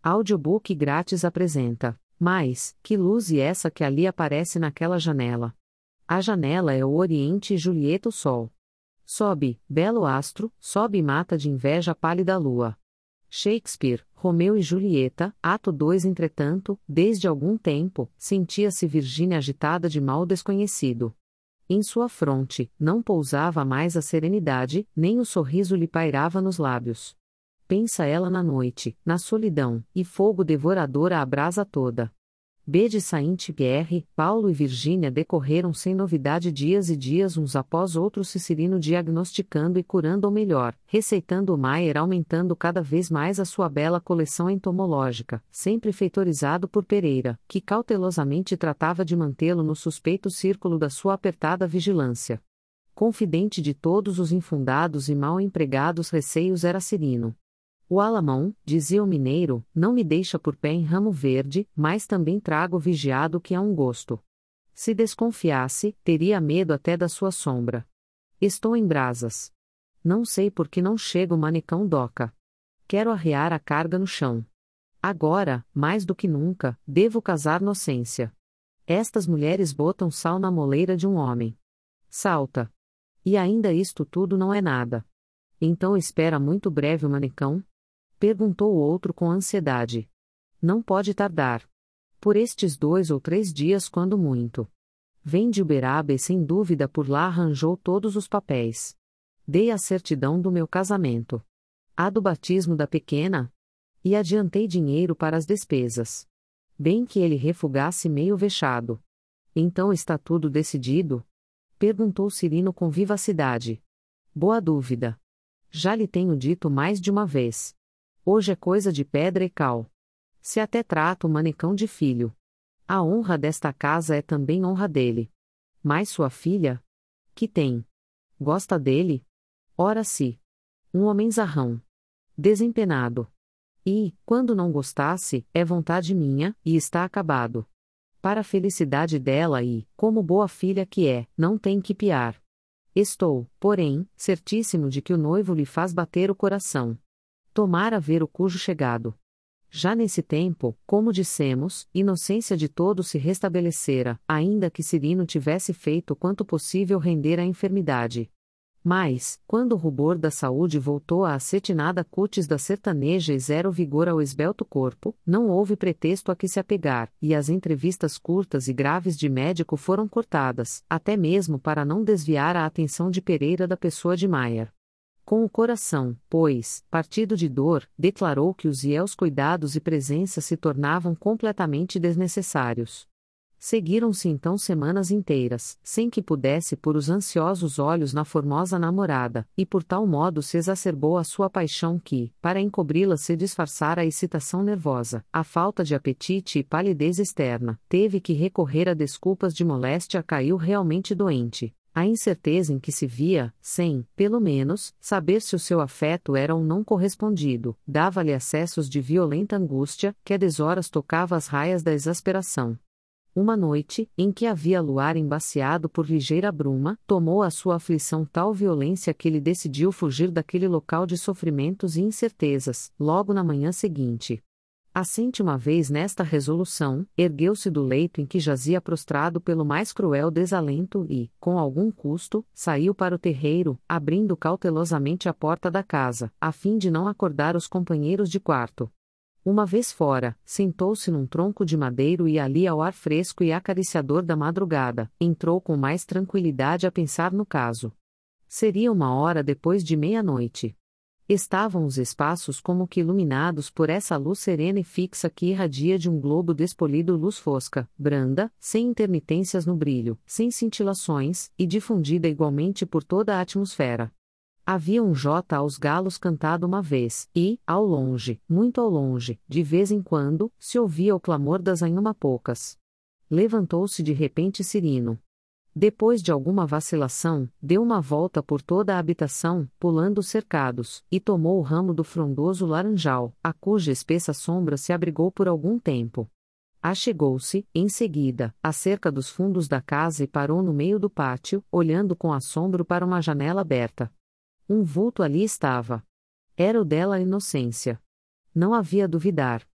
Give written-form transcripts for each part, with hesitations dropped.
Audiobook grátis apresenta. Mas, que luz e essa que ali aparece naquela janela? A janela é o Oriente e Julieta o Sol. Sobe, belo astro, sobe e mata de inveja a pálida lua. Shakespeare, Romeu e Julieta, ato 2. Entretanto, desde algum tempo, sentia-se Virgínia agitada de mal desconhecido. Em sua fronte, não pousava mais a serenidade, nem o sorriso lhe pairava nos lábios. Pensa ela na noite, na solidão, e fogo devorador a abrasa toda. B. de Saint-Pierre, Paulo e Virgínia decorreram sem novidade dias e dias uns após outros, Cicerino diagnosticando e curando, ou melhor, receitando o Maier, aumentando cada vez mais a sua bela coleção entomológica, sempre feitorizado por Pereira, que cautelosamente tratava de mantê-lo no suspeito círculo da sua apertada vigilância. Confidente de todos os infundados e mal empregados receios era Cirino. O alamão, dizia o mineiro, não me deixa por pé em ramo verde, mas também trago vigiado que há um gosto. Se desconfiasse, teria medo até da sua sombra. Estou em brasas. Não sei por que não chega o manecão doca. Quero arrear a carga no chão. Agora, mais do que nunca, devo casar nocência. Estas mulheres botam sal na moleira de um homem. Salta. E ainda isto tudo não é nada. Então espera muito breve o manecão? Perguntou o outro com ansiedade. Não pode tardar. Por estes 2 ou 3 dias quando muito. Vem de Uberaba e sem dúvida por lá arranjou todos os papéis. Dei a certidão do meu casamento. A do batismo da pequena. E adiantei dinheiro para as despesas. Bem que ele refugasse meio vexado. Então está tudo decidido? Perguntou Cirino com vivacidade. Boa dúvida. Já lhe tenho dito mais de uma vez. Hoje é coisa de pedra e cal. Se até trato o manecão de filho. A honra desta casa é também honra dele. Mas sua filha? Que tem? Gosta dele? Ora se. Um homem zarrão. Desempenado. E, quando não gostasse, é vontade minha, e está acabado. Para a felicidade dela e, como boa filha que é, não tem que piar. Estou, porém, certíssimo de que o noivo lhe faz bater o coração. Tomara ver o cujo chegado. Já nesse tempo, como dissemos, inocência de todos se restabelecera, ainda que Cirino tivesse feito quanto possível render a enfermidade. Mas, quando o rubor da saúde voltou à acetinada cútis da sertaneja e zero vigor ao esbelto corpo, não houve pretexto a que se apegar, e as entrevistas curtas e graves de médico foram cortadas, até mesmo para não desviar a atenção de Pereira da pessoa de Maier. Com o coração, pois, partido de dor, declarou que os fiéis cuidados e presença se tornavam completamente desnecessários. Seguiram-se então semanas inteiras, sem que pudesse pôr os ansiosos olhos na formosa namorada, e por tal modo se exacerbou a sua paixão que, para encobri-la se disfarçara a excitação nervosa, a falta de apetite e palidez externa, teve que recorrer a desculpas de moléstia, caiu realmente doente. A incerteza em que se via, sem, pelo menos, saber se o seu afeto era ou não correspondido, dava-lhe acessos de violenta angústia, que a deshoras tocava as raias da exasperação. Uma noite, em que havia luar embaciado por ligeira bruma, tomou a sua aflição tal violência que ele decidiu fugir daquele local de sofrimentos e incertezas, logo na manhã seguinte. Assente uma vez nesta resolução, ergueu-se do leito em que jazia prostrado pelo mais cruel desalento e, com algum custo, saiu para o terreiro, abrindo cautelosamente a porta da casa, a fim de não acordar os companheiros de quarto. Uma vez fora, sentou-se num tronco de madeiro e ali ao ar fresco e acariciador da madrugada, entrou com mais tranquilidade a pensar no caso. Seria 1 hora depois de meia-noite. Estavam os espaços como que iluminados por essa luz serena e fixa que irradia de um globo despolido, luz fosca, branda, sem intermitências no brilho, sem cintilações, e difundida igualmente por toda a atmosfera. Havia um jota aos galos cantado uma vez, e, ao longe, muito ao longe, de vez em quando, se ouvia o clamor das anhumapocas. Levantou-se de repente Cirino. Depois de alguma vacilação, deu uma volta por toda a habitação, pulando os cercados, e tomou o ramo do frondoso laranjal, a cuja espessa sombra se abrigou por algum tempo. Achegou-se, em seguida, à cerca dos fundos da casa e parou no meio do pátio, olhando com assombro para uma janela aberta. Um vulto ali estava. Era o dela a inocência. Não havia duvidar.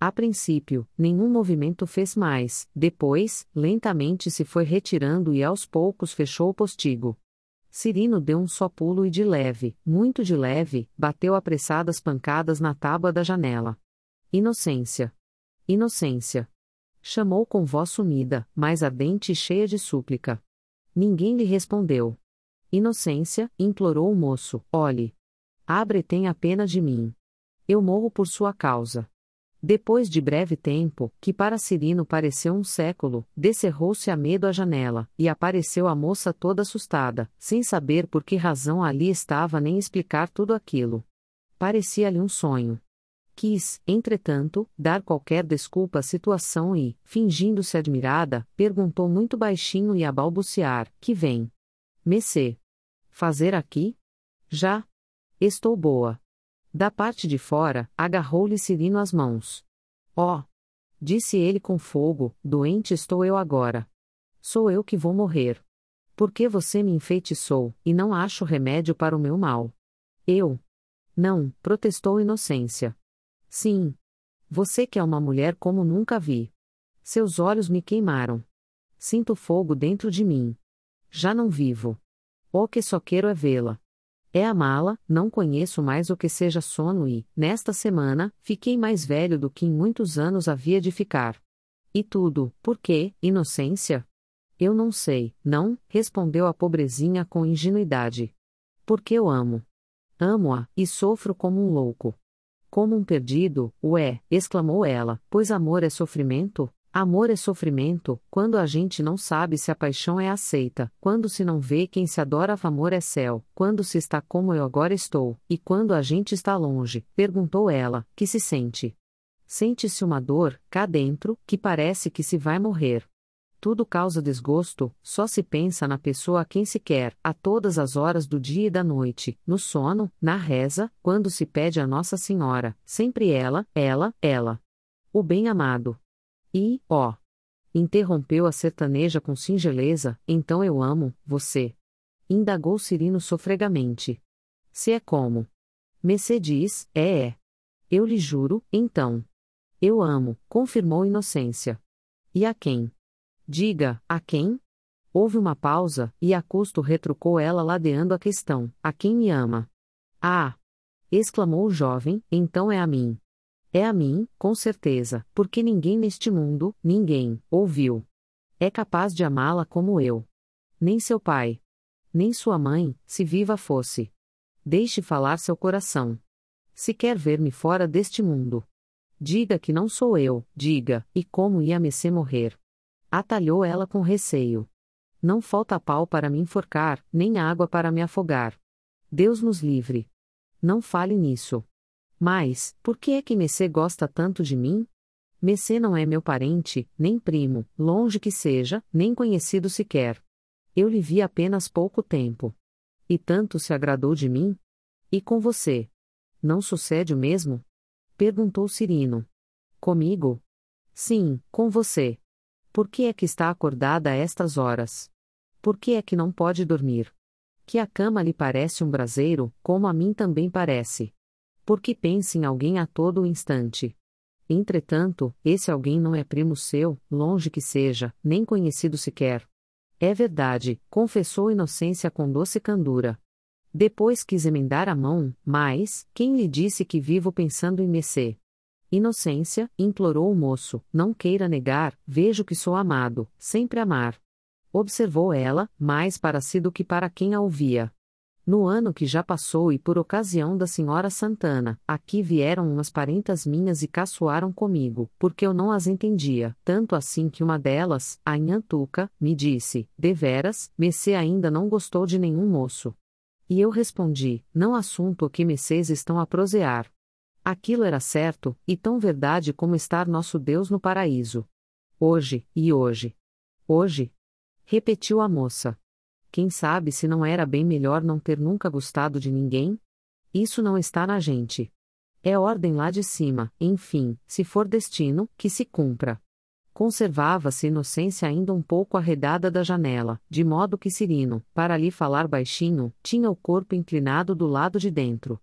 A princípio, nenhum movimento fez mais, depois, lentamente se foi retirando e aos poucos fechou o postigo. Cirino deu um só pulo e de leve, muito de leve, bateu apressadas pancadas na tábua da janela. Inocência! Inocência! Chamou com voz sumida, mais ardente e cheia de súplica. Ninguém lhe respondeu. Inocência, implorou o moço, olhe. Abre e tenha pena de mim. Eu morro por sua causa. Depois de breve tempo, que para Cirino pareceu um século, descerrou-se a medo a janela, e apareceu a moça toda assustada, sem saber por que razão ali estava nem explicar tudo aquilo. Parecia-lhe um sonho. Quis, entretanto, dar qualquer desculpa à situação e, fingindo-se admirada, perguntou muito baixinho e a balbuciar: que vem? Messê. Fazer aqui? Já. Estou boa. Da parte de fora, agarrou-lhe Cirino as mãos. Oh! Disse ele com fogo, doente estou eu agora. Sou eu que vou morrer. Porque você me enfeitiçou, e não acho remédio para o meu mal. Eu? Não, protestou Inocência. Sim. Você que é uma mulher como nunca vi. Seus olhos me queimaram. Sinto fogo dentro de mim. Já não vivo. O que só quero é vê-la. É amá-la, não conheço mais o que seja sono e, nesta semana, fiquei mais velho do que em muitos anos havia de ficar. E tudo, por quê, Inocência? Eu não sei, não, respondeu a pobrezinha com ingenuidade. Porque eu amo. Amo-a, e sofro como um louco. Como um perdido, exclamou ela, pois amor é sofrimento? Amor é sofrimento, quando a gente não sabe se a paixão é aceita, quando se não vê quem se adora amor é céu, quando se está como eu agora estou, e quando a gente está longe, perguntou ela, que se sente? Sente-se uma dor, cá dentro, que parece que se vai morrer. Tudo causa desgosto, só se pensa na pessoa a quem se quer, a todas as horas do dia e da noite, no sono, na reza, quando se pede a Nossa Senhora, sempre ela, ela. O bem-amado. E, ó! Interrompeu a sertaneja com singeleza, então eu amo, você. Indagou Cirino sofregamente. Se é como? Messê diz, é. Eu lhe juro, então. Eu amo, confirmou Inocência. E a quem? Diga, a quem? Houve uma pausa, e a custo retrucou ela ladeando a questão, a quem me ama? Ah! Exclamou o jovem, então é a mim. É a mim, com certeza, porque ninguém neste mundo, ninguém, ouviu. É capaz de amá-la como eu. Nem seu pai. Nem sua mãe, se viva fosse. Deixe falar seu coração. Se quer ver-me fora deste mundo. Diga que não sou eu, diga, e como ia Messê morrer. Atalhou ela com receio. Não falta pau para me enforcar, nem água para me afogar. Deus nos livre. Não fale nisso. Mas, por que é que Messê gosta tanto de mim? Messê não é meu parente, nem primo, longe que seja, nem conhecido sequer. Eu lhe vi apenas pouco tempo. E tanto se agradou de mim? E com você? Não sucede o mesmo? Perguntou Cirino. Comigo? Sim, com você. Por que é que está acordada a estas horas? Por que é que não pode dormir? Que a cama lhe parece um braseiro, como a mim também parece. Porque pensa em alguém a todo o instante. Entretanto, esse alguém não é primo seu, longe que seja, nem conhecido sequer. É verdade, confessou Inocência com doce candura. Depois quis emendar a mão, mas, quem lhe disse que vivo pensando em Messê? Inocência, implorou o moço, não queira negar, vejo que sou amado, sempre amar. Observou ela, mais para si do que para quem a ouvia. No ano que já passou e por ocasião da senhora Santana, aqui vieram umas parentas minhas e caçoaram comigo, porque eu não as entendia, tanto assim que uma delas, a Inhantuca, me disse, deveras, Messê ainda não gostou de nenhum moço. E eu respondi, não assunto o que Messês estão a prosear. Aquilo era certo, e tão verdade como estar nosso Deus no paraíso. Hoje, e hoje. Hoje? Repetiu a moça. Quem sabe se não era bem melhor não ter nunca gostado de ninguém? Isso não está na gente. É ordem lá de cima, enfim, se for destino, que se cumpra. Conservava-se Inocência ainda um pouco arredada da janela, de modo que Cirino, para lhe falar baixinho, tinha o corpo inclinado do lado de dentro.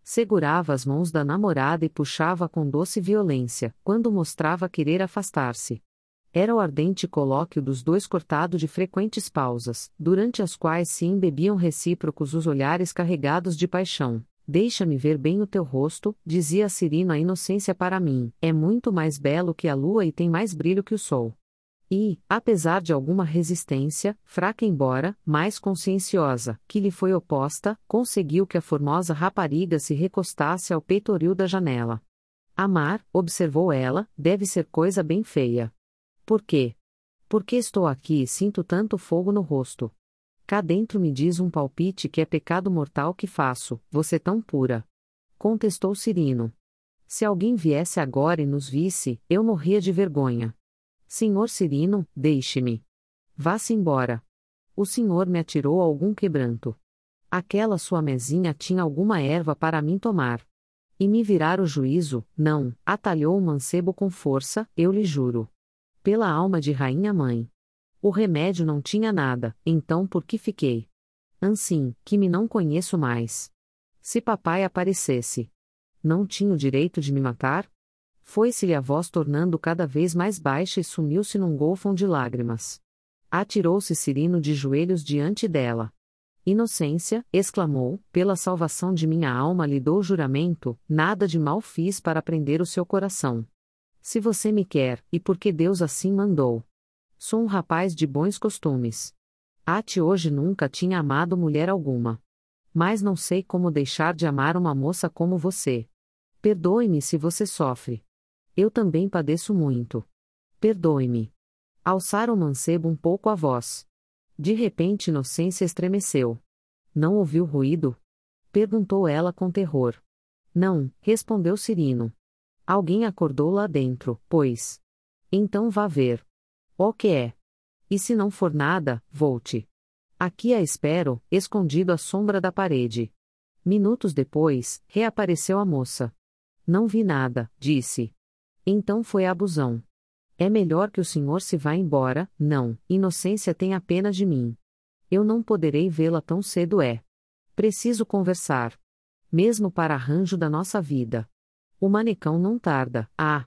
Segurava as mãos da namorada e puxava com doce violência, quando mostrava querer afastar-se. Era o ardente colóquio dos dois cortado de frequentes pausas, durante as quais se embebiam recíprocos os olhares carregados de paixão. Deixa-me ver bem o teu rosto, dizia Cirino a inocência para mim, é muito mais belo que a lua e tem mais brilho que o sol. E, apesar de alguma resistência, fraca embora, mais conscienciosa, que lhe foi oposta, conseguiu que a formosa rapariga se recostasse ao peitoril da janela. Amar, observou ela, deve ser coisa bem feia. Por quê? Porque estou aqui e sinto tanto fogo no rosto. Cá dentro me diz um palpite que é pecado mortal que faço, você tão pura. Contestou Cirino. Se alguém viesse agora e nos visse, eu morria de vergonha. Senhor Cirino, deixe-me. Vá-se embora. O senhor me atirou algum quebranto. Aquela sua mesinha tinha alguma erva para mim tomar. E me virar o juízo, não, atalhou o mancebo com força, eu lhe juro. Pela alma de rainha mãe. O remédio não tinha nada, então por que fiquei? Anssim, que me não conheço mais. Se papai aparecesse. Não tinha o direito de me matar? Foi-se-lhe a voz tornando cada vez mais baixa e sumiu-se num golfão de lágrimas. Atirou-se Cirino de joelhos diante dela. Inocência, exclamou, pela salvação de minha alma lhe dou juramento, nada de mal fiz para prender o seu coração. Se você me quer, e porque Deus assim mandou. Sou um rapaz de bons costumes. Até hoje nunca tinha amado mulher alguma. Mas não sei como deixar de amar uma moça como você. Perdoe-me se você sofre. Eu também padeço muito. Perdoe-me. Alçaram o mancebo um pouco a voz. De repente Inocência estremeceu. Não ouviu ruído? Perguntou ela com terror. Não, respondeu Cirino. Alguém acordou lá dentro, pois. Então vá ver. O que é? E se não for nada, volte. Aqui a espero, escondido à sombra da parede. Minutos depois, reapareceu a moça. Não vi nada, disse. Então foi a abusão. É melhor que o senhor se vá embora, não, Inocência tenha pena de mim. Eu não poderei vê-la tão cedo Preciso conversar. Mesmo para arranjo da nossa vida. O manecão não tarda,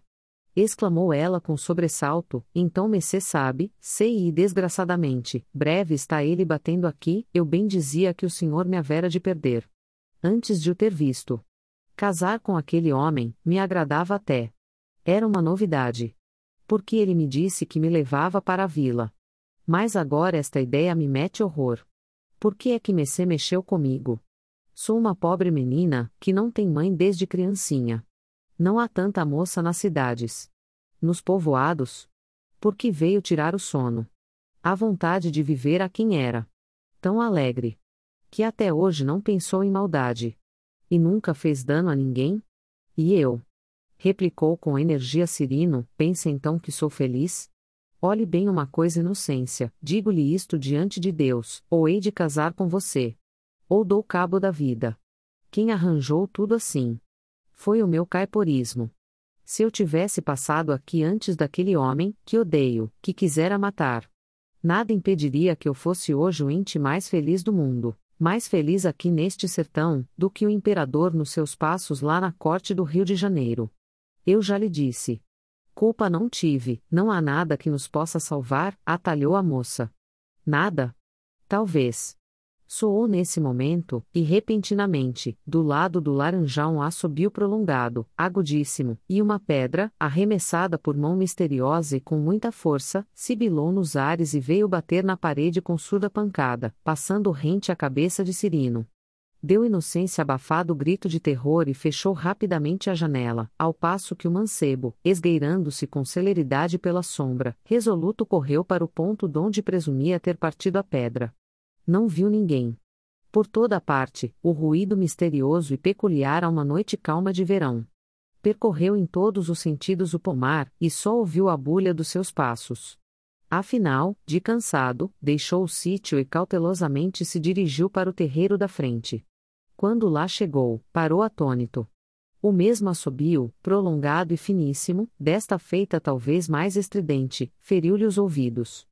exclamou ela com sobressalto, então Messê sabe, sei e desgraçadamente, breve está ele batendo aqui, eu bem dizia que o senhor me havera de perder. Antes de o ter visto. Casar com aquele homem, me agradava até. Era uma novidade. Porque ele me disse que me levava para a vila. Mas agora esta ideia me mete horror. Por que é que Messê mexeu comigo? Sou uma pobre menina, que não tem mãe desde criancinha. Não há tanta moça nas cidades. Nos povoados? Por que veio tirar o sono? A vontade de viver a quem era. Tão alegre. Que até hoje não pensou em maldade. E nunca fez dano a ninguém? E eu? Replicou com energia Cirino, pensa então que sou feliz? Olhe bem uma coisa Inocência, digo-lhe isto diante de Deus, ou hei de casar com você. Ou dou cabo da vida. Quem arranjou tudo assim? Foi o meu caiporismo. Se eu tivesse passado aqui antes daquele homem, que odeio, que quisera matar. Nada impediria que eu fosse hoje o ente mais feliz do mundo, mais feliz aqui neste sertão, do que o imperador nos seus passos lá na corte do Rio de Janeiro. Eu já lhe disse. Culpa não tive, não há nada que nos possa salvar, atalhou a moça. Nada? Talvez. Soou nesse momento, e repentinamente, do lado do laranjal um assobio prolongado, agudíssimo, e uma pedra, arremessada por mão misteriosa e com muita força, sibilou nos ares e veio bater na parede com surda pancada, passando rente à cabeça de Cirino. Deu Inocência abafado grito de terror e fechou rapidamente a janela, ao passo que o mancebo, esgueirando-se com celeridade pela sombra, resoluto correu para o ponto donde presumia ter partido a pedra. Não viu ninguém. Por toda a parte, o ruído misterioso e peculiar a uma noite calma de verão. Percorreu em todos os sentidos o pomar, e só ouviu a bulha dos seus passos. Afinal, de cansado, deixou o sítio e cautelosamente se dirigiu para o terreiro da frente. Quando lá chegou, parou atônito. O mesmo assobio, prolongado e finíssimo, desta feita talvez mais estridente, feriu-lhe os ouvidos.